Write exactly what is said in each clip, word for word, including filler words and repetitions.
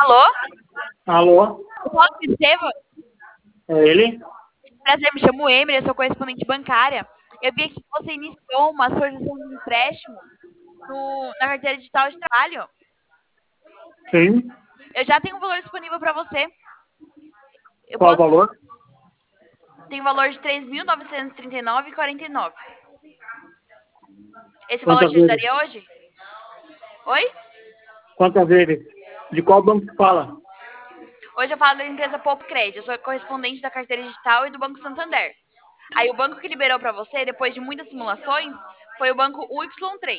Alô? Alô? Eu falo com o Estevam. É ele? Prazer, me chamo Emily, eu sou correspondente bancária. Eu vi aqui que você iniciou uma solicitação de empréstimo no- na carteira digital de trabalho. Sim. Eu já tenho um valor disponível para você. Eu Qual o posso. valor? Tem um valor de três mil novecentos e trinta e nove reais e quarenta e nove centavos. Esse valor Quantas te vezes? ajudaria hoje? Oi? Quantas vezes? De qual banco que fala? Hoje eu falo da empresa Poupa Crédito. Eu sou correspondente da carteira digital e do Banco Santander. Aí o banco que liberou para você, depois de muitas simulações, foi o banco U Y três.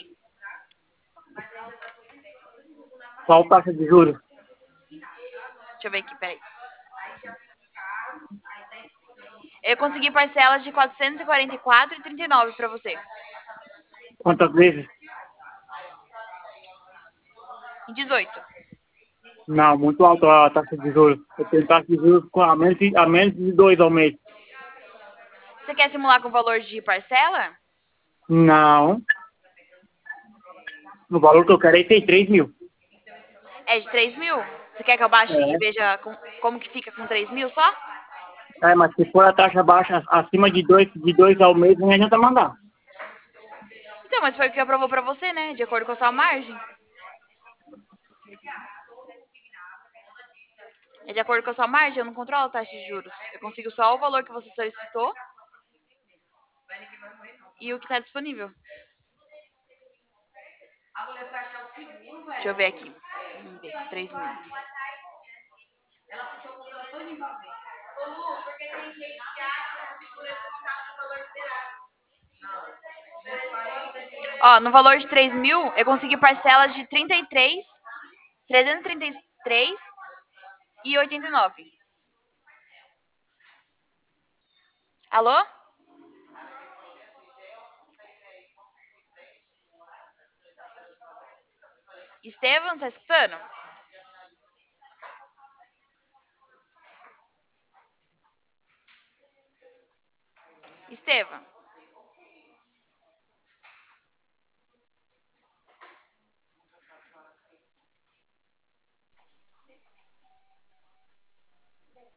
Qual taxa de juros? Deixa eu ver aqui, peraí. Eu consegui parcelas de quatrocentos e quarenta e quatro reais e trinta e nove centavos para você. Quantas vezes? Em dezoito. Não, muito alta a taxa de juros. Eu tenho taxa de juros com a menos, de- a menos de dois ao mês. Você quer simular com o valor de parcela? Não. O valor que eu quero é tem três mil. É de três mil? Você quer que eu baixe e É. veja com- como que fica com três mil só? É, mas se for a taxa baixa, acima de dois, de dois ao mês, não adianta mandar. Então, mas foi o que aprovou pra você, né? De acordo com a sua margem. É de acordo com a sua margem, eu não controlo a taxa de juros. Eu consigo só o valor que você solicitou e o que está disponível. Deixa eu ver aqui. Vamos ver, três mil. Ó, no valor de três mil, eu consegui parcelas de trinta e três, trezentos e trinta e três e oitenta e nove. Alô? Estevam, tá escutando? Estevam.